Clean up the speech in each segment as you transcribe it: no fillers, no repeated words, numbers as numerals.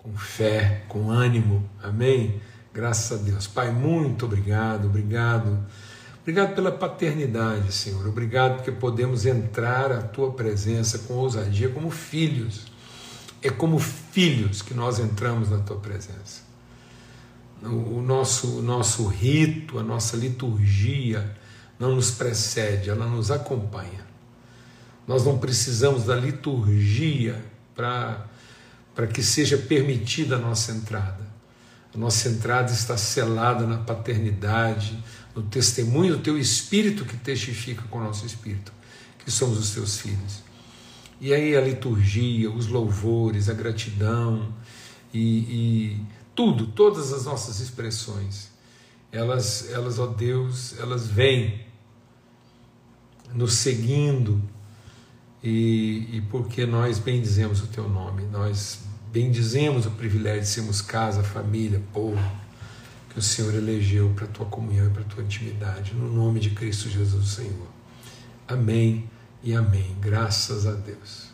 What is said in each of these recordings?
com fé, com ânimo. Amém? Graças a Deus. Pai, muito obrigado, obrigado. Obrigado pela paternidade, Senhor. Obrigado porque podemos entrar à Tua presença com ousadia como filhos. É como filhos que nós entramos na Tua presença. O nosso rito, a nossa liturgia não nos precede, ela nos acompanha. Nós não precisamos da liturgia para que seja permitida a nossa entrada. A nossa entrada está selada na paternidade, no testemunho do Teu Espírito que testifica com o nosso Espírito, que somos os Teus filhos. E aí a liturgia, os louvores, a gratidão e tudo, todas as nossas expressões, elas, ó Deus, elas vêm nos seguindo e porque nós bendizemos o Teu nome, nós bendizemos o privilégio de sermos casa, família, povo, que o Senhor elegeu para a Tua comunhão e para a Tua intimidade, no nome de Cristo Jesus, Senhor. Amém e amém. Graças a Deus.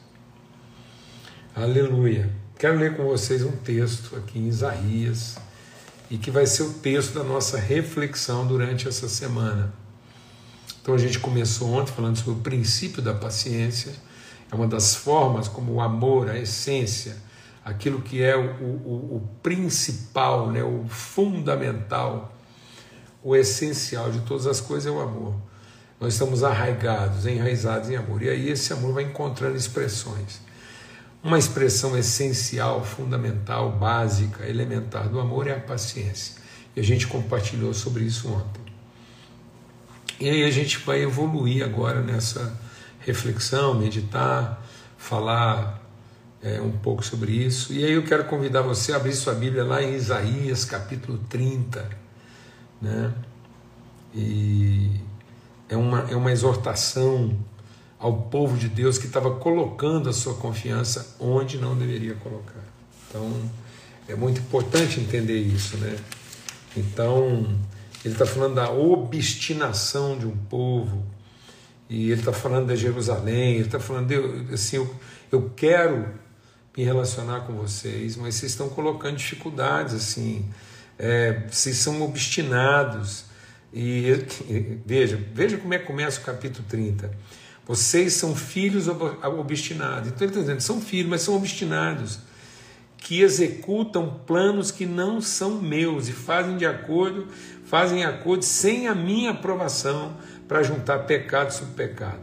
Aleluia. Quero ler com vocês um texto aqui em Isaías, e que vai ser o texto da nossa reflexão durante essa semana. Então a gente começou ontem falando sobre o princípio da paciência, é uma das formas como o amor, a essência, aquilo que é o principal, né, o fundamental, o essencial de todas as coisas é o amor. Nós estamos arraigados, enraizados em amor, e aí esse amor vai encontrando expressões. Uma expressão essencial, fundamental, básica, elementar do amor é a paciência. E a gente compartilhou sobre isso ontem. E aí a gente vai evoluir agora nessa reflexão, meditar, falar um pouco sobre isso. E aí eu quero convidar você a abrir sua Bíblia lá em Isaías, capítulo 30. Né? E é uma exortação ao povo de Deus que estava colocando a sua confiança onde não deveria colocar. Então, é muito importante entender isso, né? Então, ele está falando da obstinação de um povo, e ele está falando de Jerusalém, ele está falando, assim, eu quero me relacionar com vocês, mas vocês estão colocando dificuldades, assim, vocês são obstinados, e veja como é que começa o capítulo 30. Vocês são filhos obstinados. Então ele está dizendo, são filhos, mas são obstinados, que executam planos que não são meus e fazem acordo sem a minha aprovação para juntar pecado sobre pecado.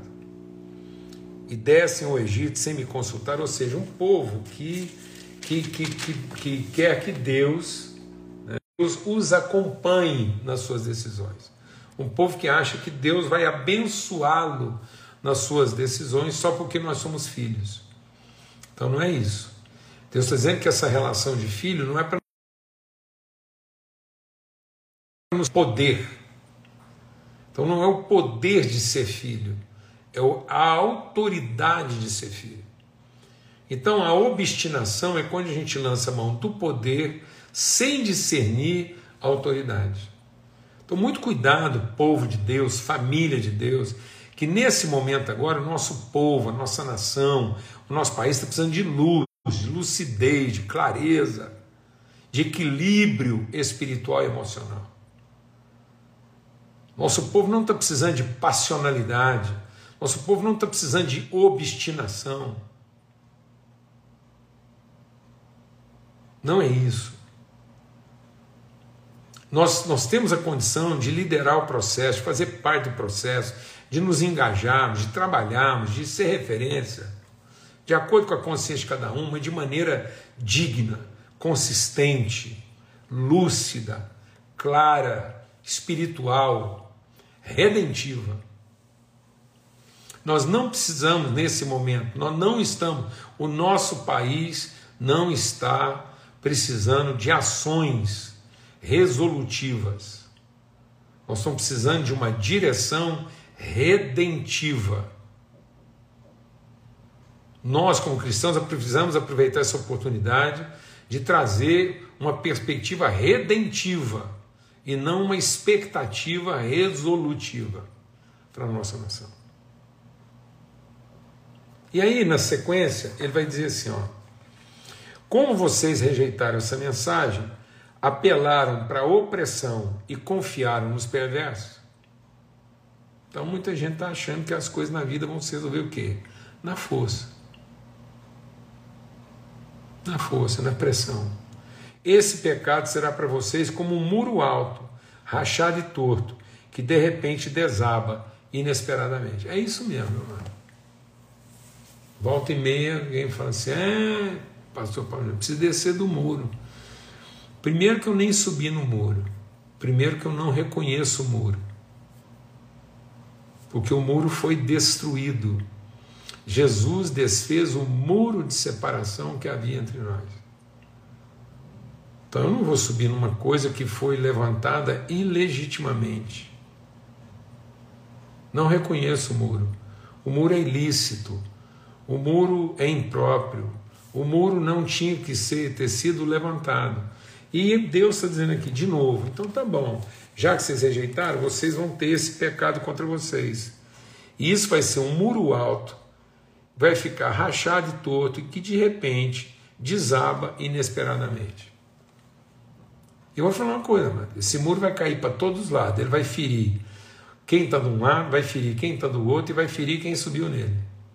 E descem ao Egito sem me consultar, ou seja, um povo que quer que Deus os acompanhe nas suas decisões. Um povo que acha que Deus vai abençoá-lo nas suas decisões só porque nós somos filhos. Então não é isso. Deus está dizendo que essa relação de filho não é para nos poder. Então não é o poder de ser filho, é a autoridade de ser filho. Então a obstinação é quando a gente lança a mão do poder sem discernir a autoridade. Então muito cuidado, povo de Deus, família de Deus, que nesse momento agora o nosso povo, a nossa nação, o nosso país está precisando de luz, de lucidez, de clareza, de equilíbrio espiritual e emocional. Nosso povo não está precisando de passionalidade, nosso povo não está precisando de obstinação. Não é isso. Nós temos a condição de liderar o processo, de fazer parte do processo, de nos engajarmos, de trabalharmos, de ser referência, de acordo com a consciência de cada um, mas de maneira digna, consistente, lúcida, clara, espiritual, redentiva. Nós não precisamos, nesse momento, nós não estamos, o nosso país não está precisando de ações resolutivas. Nós estamos precisando de uma direção redentiva. Nós, como cristãos, precisamos aproveitar essa oportunidade de trazer uma perspectiva redentiva e não uma expectativa resolutiva para a nossa nação. E aí, na sequência, ele vai dizer assim, Como vocês rejeitaram essa mensagem, apelaram para a opressão e confiaram nos perversos. Então muita gente está achando que as coisas na vida vão se resolver o quê? Na força. Na força, na pressão. Esse pecado será para vocês como um muro alto, rachado e torto, que de repente desaba inesperadamente. É isso mesmo, meu irmão. Volta e meia, alguém fala assim, pastor Paulo, eu preciso descer do muro. Primeiro que eu nem subi no muro. Primeiro que eu não reconheço o muro. Porque o muro foi destruído. Jesus desfez o muro de separação que havia entre nós. Então eu não vou subir numa coisa que foi levantada ilegitimamente. Não reconheço o muro. O muro é ilícito. O muro é impróprio. O muro não tinha que ter sido levantado. E Deus está dizendo aqui, de novo, então tá bom, já que vocês rejeitaram, vocês vão ter esse pecado contra vocês. E isso vai ser um muro alto, vai ficar rachado e torto, e que de repente desaba inesperadamente. Eu vou falar uma coisa, mano, esse muro vai cair para todos os lados, ele vai ferir quem está de um lado, vai ferir quem está do outro, e vai ferir quem subiu nele.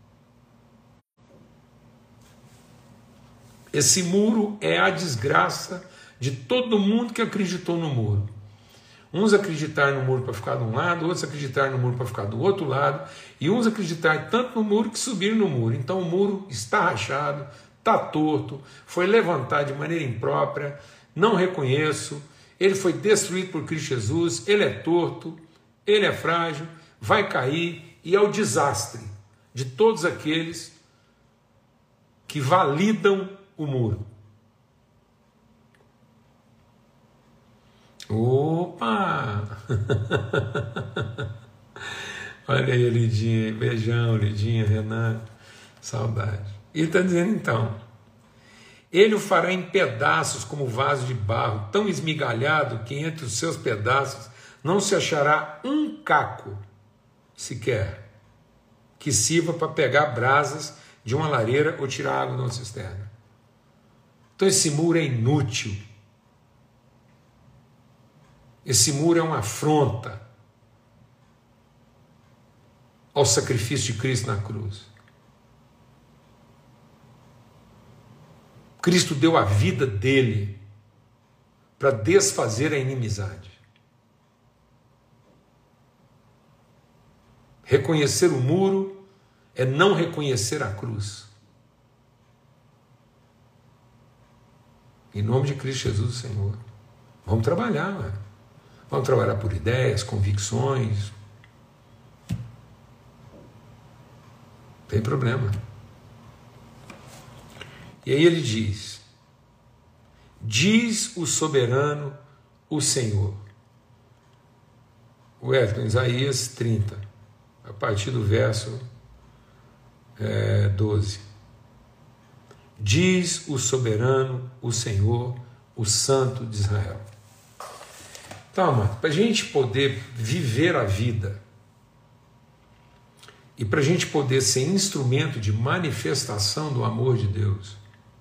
Esse muro é a desgraça de todo mundo que acreditou no muro. Uns acreditaram no muro para ficar de um lado, outros acreditaram no muro para ficar do outro lado, e uns acreditaram tanto no muro que subiram no muro. Então o muro está rachado, está torto, foi levantado de maneira imprópria, não reconheço, ele foi destruído por Cristo Jesus, ele é torto, ele é frágil, vai cair, e é o desastre de todos aqueles que validam o muro. Opa! Olha aí, Lidinha, beijão, Lidinha, Renato, saudade. E ele está dizendo então, ele o fará em pedaços como vaso de barro, tão esmigalhado que entre os seus pedaços não se achará um caco sequer que sirva para pegar brasas de uma lareira ou tirar água de uma cisterna. Então esse muro é inútil. Esse muro é uma afronta ao sacrifício de Cristo na cruz. Cristo deu a vida dele para desfazer a inimizade. Reconhecer o muro é não reconhecer a cruz. Em nome de Cristo Jesus, Senhor. Vamos trabalhar, mano. Vamos trabalhar por ideias, convicções. Não tem problema. E aí ele diz o soberano, o Senhor. O Isaías 30, a partir do verso 12. Diz o soberano, o Senhor, o Santo de Israel. Então, para a gente poder viver a vida e para a gente poder ser instrumento de manifestação do amor de Deus,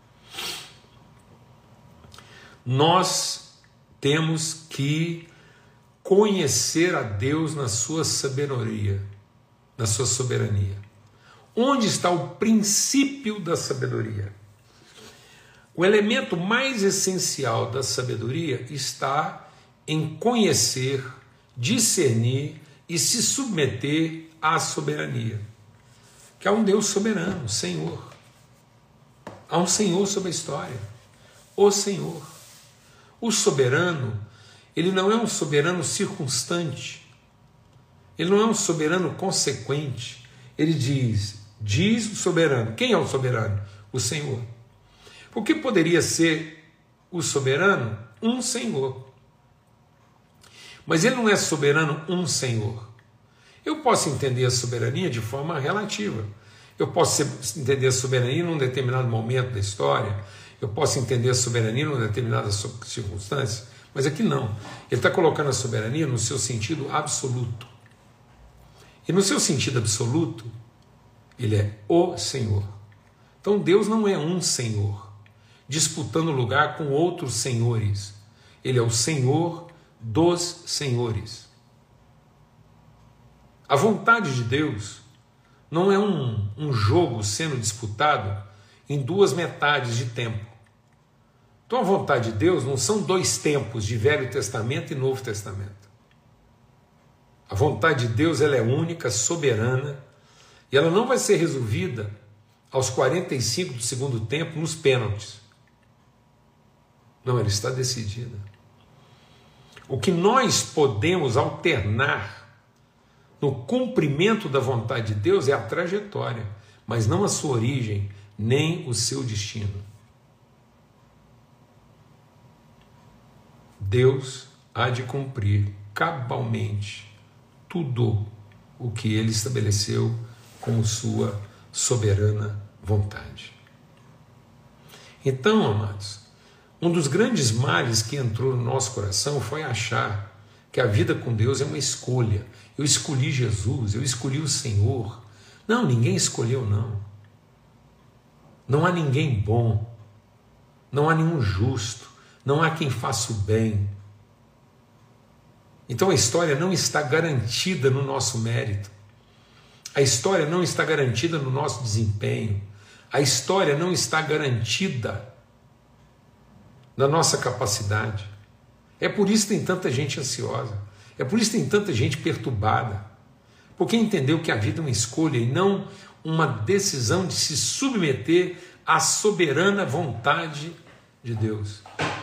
nós temos que conhecer a Deus na sua sabedoria, na sua soberania. Onde está o princípio da sabedoria? O elemento mais essencial da sabedoria está em conhecer, discernir e se submeter à soberania, que há um Deus soberano, Senhor. Há um Senhor sobre a história, o Senhor. O soberano, ele não é um soberano circunstante, ele não é um soberano consequente. Ele diz o soberano. Quem é o soberano? O Senhor. O que poderia ser o soberano? Um Senhor. Mas ele não é soberano um Senhor. Eu posso entender a soberania de forma relativa. Eu posso entender a soberania num determinado momento da história. Eu posso entender a soberania numa determinada circunstância. Mas aqui não. Ele está colocando a soberania no seu sentido absoluto. E no seu sentido absoluto, ele é o Senhor. Então Deus não é um Senhor. disputando lugar com outros senhores. Ele é o Senhor dos senhores. A vontade de Deus não é um jogo sendo disputado em duas metades de tempo. Então a vontade de Deus não são dois tempos de Velho Testamento e Novo Testamento. A vontade de Deus ela é única, soberana, e ela não vai ser resolvida aos 45 do segundo tempo nos pênaltis. Não, ela está decidida. O que nós podemos alternar no cumprimento da vontade de Deus é a trajetória, mas não a sua origem, nem o seu destino. Deus há de cumprir cabalmente tudo o que Ele estabeleceu como sua soberana vontade. Então, amados, um dos grandes males que entrou no nosso coração foi achar que a vida com Deus é uma escolha. Eu escolhi Jesus, eu escolhi o Senhor. Não, ninguém escolheu, não. Não há ninguém bom, não há nenhum justo, não há quem faça o bem. Então a história não está garantida no nosso mérito. A história não está garantida no nosso desempenho. A história não está garantida na nossa capacidade. É por isso que tem tanta gente ansiosa. É por isso que tem tanta gente perturbada. Porque entendeu que a vida é uma escolha e não uma decisão de se submeter à soberana vontade de Deus.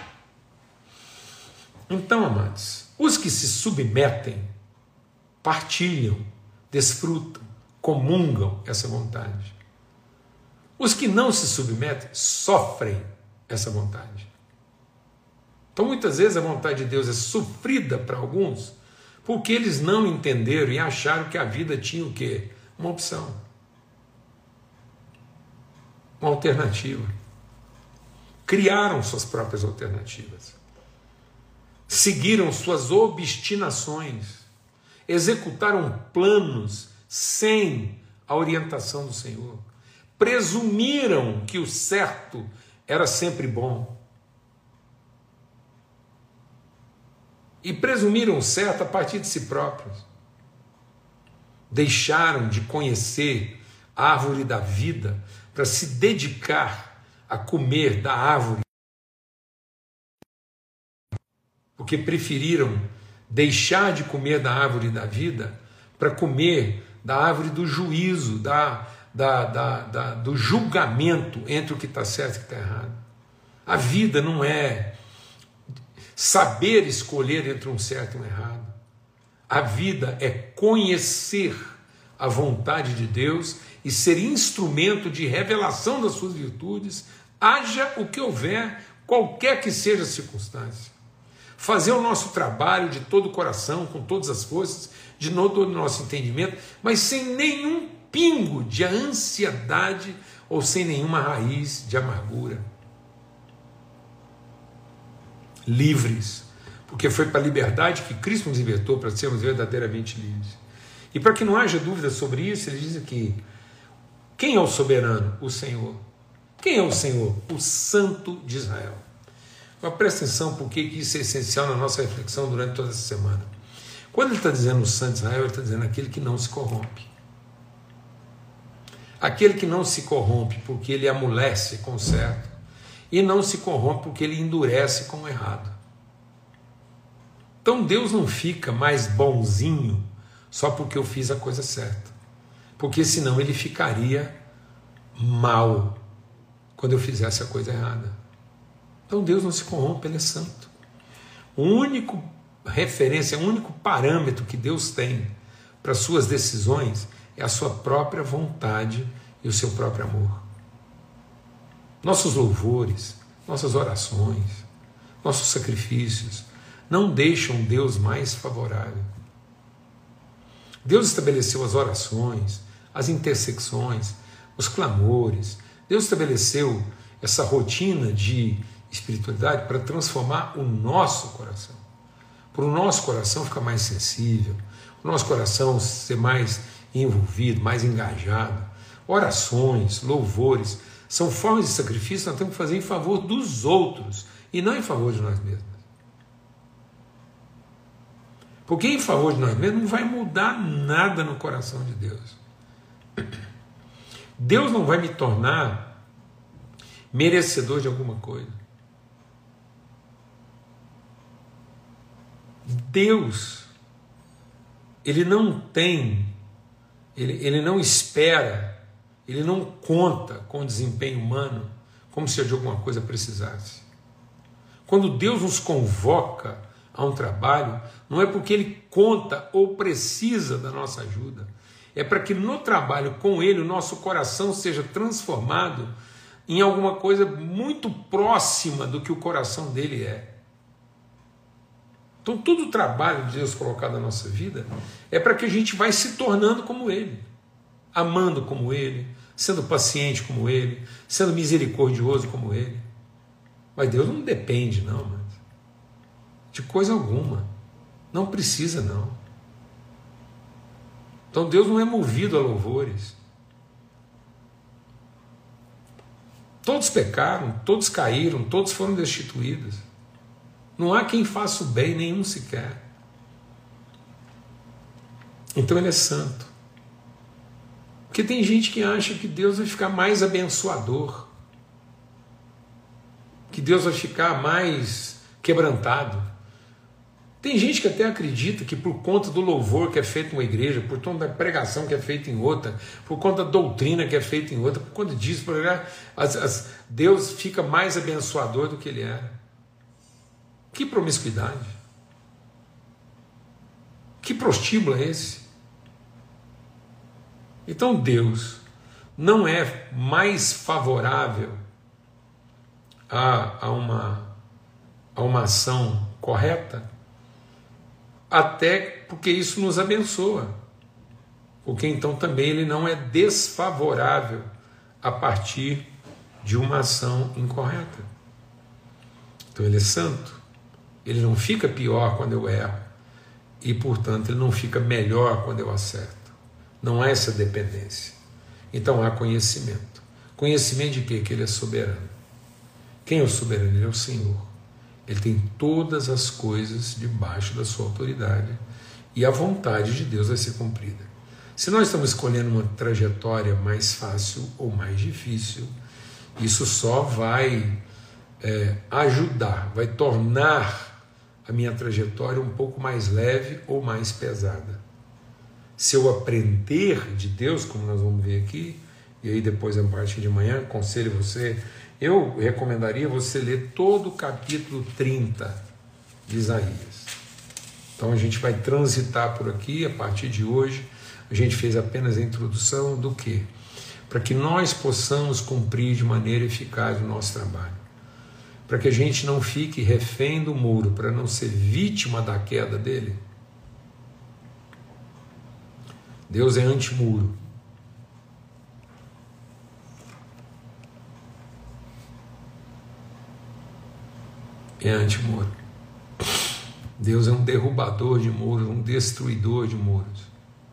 Então, amados, os que se submetem, partilham, desfrutam, comungam essa vontade. Os que não se submetem, sofrem essa vontade. Então, muitas vezes a vontade de Deus é sofrida para alguns, porque eles não entenderam e acharam que a vida tinha o quê? Uma opção. Uma alternativa. Criaram suas próprias alternativas. Seguiram suas obstinações. Executaram planos sem a orientação do Senhor. Presumiram que o certo era sempre bom. E presumiram o certo a partir de si próprios. Deixaram de conhecer a árvore da vida para se dedicar a comer da árvore. Porque preferiram deixar de comer da árvore da vida para comer da árvore do juízo, do julgamento entre o que está certo e o que está errado. A vida não é saber escolher entre um certo e um errado. A vida é conhecer a vontade de Deus e ser instrumento de revelação das suas virtudes, haja o que houver, qualquer que seja a circunstância. Fazer o nosso trabalho de todo o coração, com todas as forças, de todo o nosso entendimento, mas sem nenhum pingo de ansiedade ou sem nenhuma raiz de amargura. Livres, porque foi para a liberdade que Cristo nos libertou, para sermos verdadeiramente livres. E para que não haja dúvida sobre isso, ele diz aqui: quem é o soberano? O Senhor. Quem é o Senhor? O Santo de Israel. Mas presta atenção porque isso é essencial na nossa reflexão durante toda essa semana. Quando ele está dizendo o Santo de Israel, ele está dizendo aquele que não se corrompe. Aquele que não se corrompe porque ele amolece com o certo, e não se corrompe porque ele endurece com o errado. Então Deus não fica mais bonzinho só porque eu fiz a coisa certa, porque senão ele ficaria mal quando eu fizesse a coisa errada. Então Deus não se corrompe, ele é santo. O único referência, o único parâmetro que Deus tem para suas decisões é a sua própria vontade e o seu próprio amor. Nossos louvores, nossas orações, nossos sacrifícios não deixam Deus mais favorável. Deus estabeleceu as orações, as intersecções, os clamores. Deus estabeleceu essa rotina de espiritualidade para transformar o nosso coração. Para o nosso coração ficar mais sensível, o nosso coração ser mais envolvido, mais engajado. Orações, louvores São formas de sacrifício que nós temos que fazer em favor dos outros e não em favor de nós mesmos. Porque em favor de nós mesmos não vai mudar nada no coração de Deus. Deus não vai me tornar merecedor de alguma coisa. Deus, Ele não tem, Ele não espera, Ele não conta com o desempenho humano como se de alguma coisa precisasse. Quando Deus nos convoca a um trabalho, não é porque Ele conta ou precisa da nossa ajuda, é para que no trabalho com Ele o nosso coração seja transformado em alguma coisa muito próxima do que o coração dele é. Então todo o trabalho de Deus colocado na nossa vida é para que a gente vai se tornando como Ele, amando como Ele, sendo paciente como Ele, sendo misericordioso como Ele. Mas Deus não depende, não, mas de coisa alguma. Não precisa, não. Então Deus não é movido a louvores. Todos pecaram, todos caíram, todos foram destituídos. Não há quem faça o bem, nenhum sequer. Então Ele é santo. Porque tem gente que acha que Deus vai ficar mais abençoador, que Deus vai ficar mais quebrantado. Tem gente que até acredita que por conta do louvor que é feito em uma igreja, por conta da pregação que é feita em outra, por conta da doutrina que é feita em outra, por conta disso, Deus fica mais abençoador do que Ele era. Que promiscuidade! Que prostíbulo é esse? Então Deus não é mais favorável a uma ação correta, até porque isso nos abençoa, porque então também Ele não é desfavorável a partir de uma ação incorreta. Então Ele é santo, Ele não fica pior quando eu erro, e portanto Ele não fica melhor quando eu acerto. Não há essa dependência. Então há conhecimento. Conhecimento de quê? Que Ele é soberano. Quem é o soberano? Ele é o Senhor. Ele tem todas as coisas debaixo da sua autoridade e a vontade de Deus vai ser cumprida. Se nós estamos escolhendo uma trajetória mais fácil ou mais difícil, isso só vai ajudar, vai tornar a minha trajetória um pouco mais leve ou mais pesada. Se eu aprender de Deus, como nós vamos ver aqui, e aí depois a partir de manhã, aconselho você, eu recomendaria você ler todo o capítulo 30 de Isaías. Então a gente vai transitar por aqui a partir de hoje. A gente fez apenas a introdução do quê? Para que nós possamos cumprir de maneira eficaz o nosso trabalho. Para que a gente não fique refém do muro, para não ser vítima da queda dele. Deus é anti-muro. É anti-muro. Deus é um derrubador de muros, um destruidor de muros.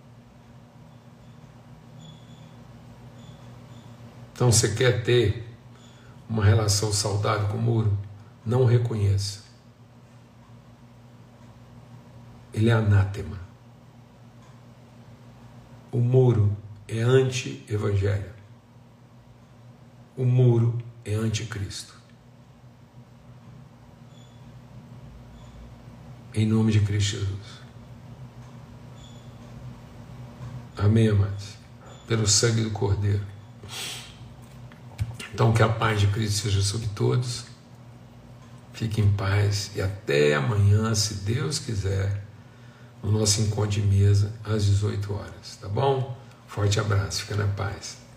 Então você quer ter uma relação saudável com o muro? Não o reconheça. Ele é anátema. O muro é anti-evangelho. O muro é anticristo. Em nome de Cristo Jesus. Amém, amados? Pelo sangue do Cordeiro. Então que a paz de Cristo seja sobre todos. Fique em paz e até amanhã, se Deus quiser, no nosso encontro de mesa às 18 horas. Tá bom? Forte abraço, fica na paz.